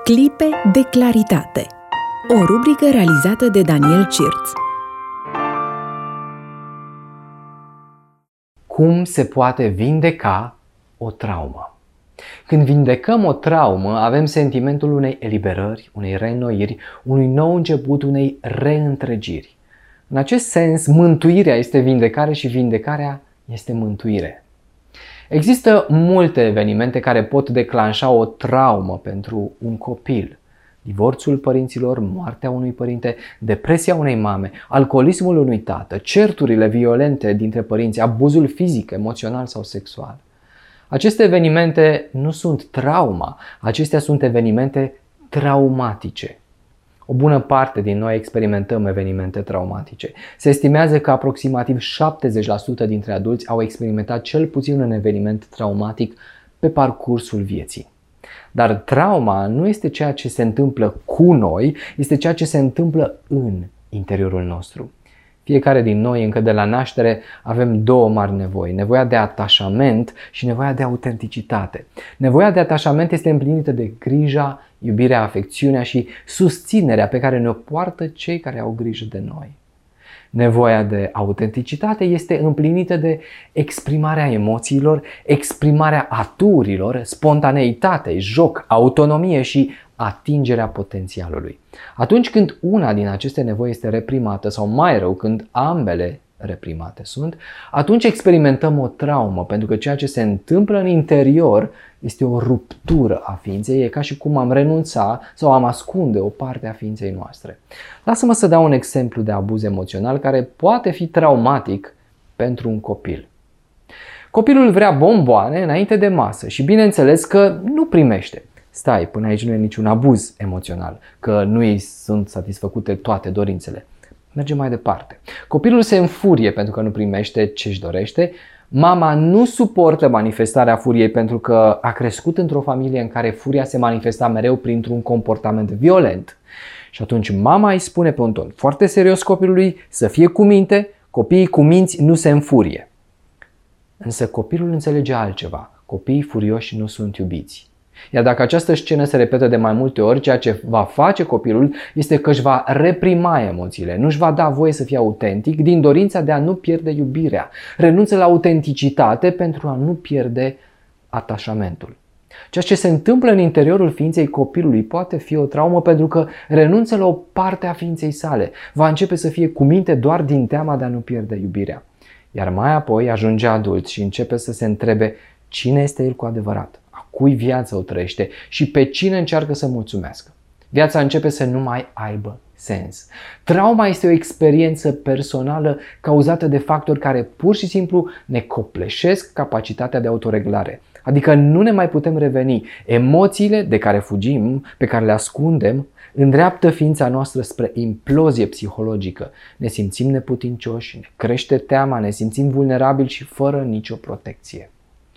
Clipe de claritate. O rubrică realizată de Daniel Cirț. Cum se poate vindeca o traumă? Când vindecăm o traumă, avem sentimentul unei eliberări, unei reînnoiri, unui nou început, unei reîntregiri. În acest sens, mântuirea este vindecare și vindecarea este mântuire. Există multe evenimente care pot declanșa o traumă pentru un copil. Divorțul părinților, moartea unui părinte, depresia unei mame, alcoolismul unui tată, certurile violente dintre părinți, abuzul fizic, emoțional sau sexual. Aceste evenimente nu sunt trauma, acestea sunt evenimente traumatice. O bună parte din noi experimentăm evenimente traumatice. Se estimează că aproximativ 70% dintre adulți au experimentat cel puțin un eveniment traumatic pe parcursul vieții. Dar trauma nu este ceea ce se întâmplă cu noi, este ceea ce se întâmplă în interiorul nostru. Fiecare din noi, încă de la naștere, avem două mari nevoi. Nevoia de atașament și nevoia de autenticitate. Nevoia de atașament este împlinită de grija, iubirea, afecțiunea și susținerea pe care ne-o poartă cei care au grijă de noi. Nevoia de autenticitate este împlinită de exprimarea emoțiilor, exprimarea aturilor, spontaneitate, joc, autonomie și atingerea potențialului. Atunci când una din aceste nevoi este reprimată sau mai rău când ambele reprimate sunt, atunci experimentăm o traumă, pentru că ceea ce se întâmplă în interior este o ruptură a ființei, e ca și cum am renunța sau am ascunde o parte a ființei noastre. Lasă-mă să dau un exemplu de abuz emoțional care poate fi traumatic pentru un copil. Copilul vrea bomboane înainte de masă și bineînțeles că nu primește. Stai, până aici nu e niciun abuz emoțional, că nu îi sunt satisfăcute toate dorințele. Mergem mai departe. Copilul se înfurie pentru că nu primește ce își dorește. Mama nu suportă manifestarea furiei pentru că a crescut într-o familie în care furia se manifesta mereu printr-un comportament violent. Și atunci mama îi spune pe un ton foarte serios copilului să fie cu minte, copiii cu minți nu se înfurie. Însă copilul înțelege altceva. Copiii furioși nu sunt iubiți. Iar dacă această scenă se repetă de mai multe ori, ceea ce va face copilul este că își va reprima emoțiile, nu își va da voie să fie autentic din dorința de a nu pierde iubirea. Renunță la autenticitate pentru a nu pierde atașamentul. Ceea ce se întâmplă în interiorul ființei copilului poate fi o traumă pentru că renunță la o parte a ființei sale. Va începe să fie cu minte doar din teama de a nu pierde iubirea. Iar mai apoi ajunge adult și începe să se întrebe cine este el cu adevărat. Cui viața o trăiește și pe cine încearcă să mulțumească. Viața începe să nu mai aibă sens. Trauma este o experiență personală cauzată de factori care pur și simplu ne copleșesc capacitatea de autoreglare. Adică nu ne mai putem reveni. Emoțiile de care fugim, pe care le ascundem, îndreaptă ființa noastră spre implozie psihologică. Ne simțim neputincioși, ne crește teama, ne simțim vulnerabili și fără nicio protecție.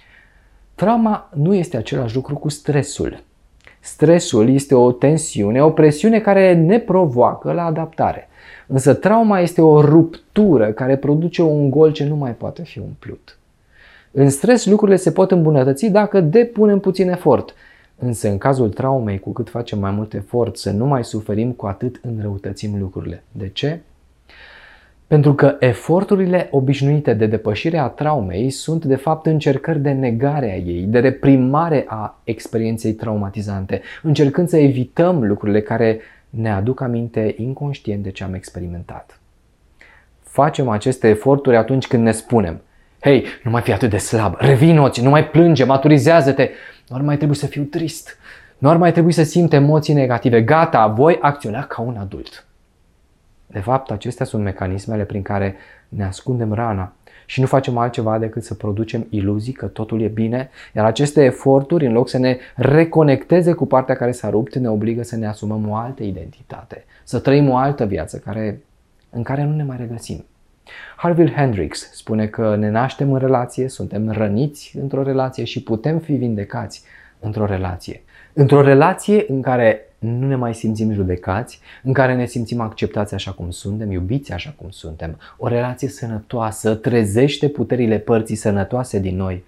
Trauma nu este același lucru cu stresul. Stresul este o tensiune, o presiune care ne provoacă la adaptare. Însă trauma este o ruptură care produce un gol ce nu mai poate fi umplut. În stres lucrurile se pot îmbunătăți dacă depunem puțin efort. Însă în cazul traumei, cu cât facem mai mult efort să nu mai suferim, cu atât înrăutățim lucrurile. De ce? Pentru că eforturile obișnuite de depășire a traumei sunt de fapt încercări de negare a ei, de reprimare a experienței traumatizante, încercând să evităm lucrurile care ne aduc aminte inconștient de ce am experimentat. Facem aceste eforturi atunci când ne spunem: hei, nu mai fi atât de slab, revino-ți, nu mai plânge, maturizează-te, nu ar mai trebui să fiu trist, nu ar mai trebui să simt emoții negative, gata, voi acționa ca un adult. De fapt, acestea sunt mecanismele prin care ne ascundem rana și nu facem altceva decât să producem iluzii că totul e bine, iar aceste eforturi, în loc să ne reconecteze cu partea care s-a rupt, ne obligă să ne asumăm o altă identitate, să trăim o altă viață în care nu ne mai regăsim. Harville Hendricks spune că ne naștem în relație, suntem răniți într-o relație și putem fi vindecați într-o relație. Într-o relație în care nu ne mai simțim judecați, în care ne simțim acceptați așa cum suntem, iubiți așa cum suntem. O relație sănătoasă trezește puterile părții sănătoase din noi,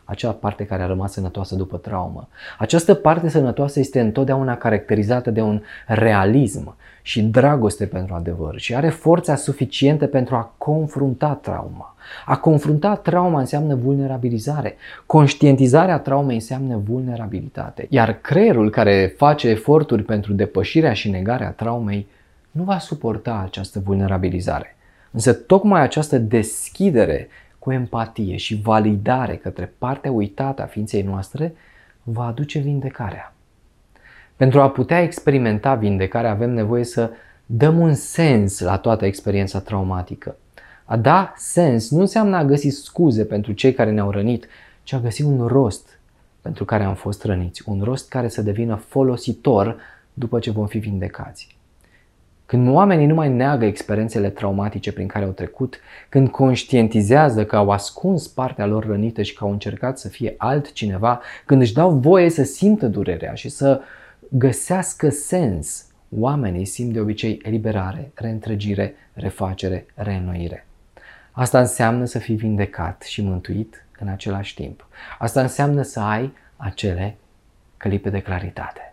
acea parte care a rămas sănătoasă după traumă. Această parte sănătoasă este întotdeauna caracterizată de un realism și dragoste pentru adevăr și are forța suficientă pentru a confrunta trauma. A confrunta trauma înseamnă vulnerabilizare. Conștientizarea traumei înseamnă vulnerabilitate. Iar creierul care face eforturi pentru depășirea și negarea traumei nu va suporta această vulnerabilizare. Însă tocmai această deschidere cu empatie și validare către partea uitată a ființei noastre va aduce vindecarea. Pentru a putea experimenta vindecarea avem nevoie să dăm un sens la toată experiența traumatică. A da sens nu înseamnă a găsi scuze pentru cei care ne-au rănit, ci a găsi un rost pentru care am fost răniți, un rost care să devină folositor după ce vom fi vindecați. Când oamenii nu mai neagă experiențele traumatice prin care au trecut, când conștientizează că au ascuns partea lor rănită și că au încercat să fie altcineva, când își dau voie să simtă durerea și să găsească sens, oamenii simt de obicei eliberare, reîntregire, refacere, reînnoire. Asta înseamnă să fii vindecat și mântuit în același timp. Asta înseamnă să ai acele clipe de claritate.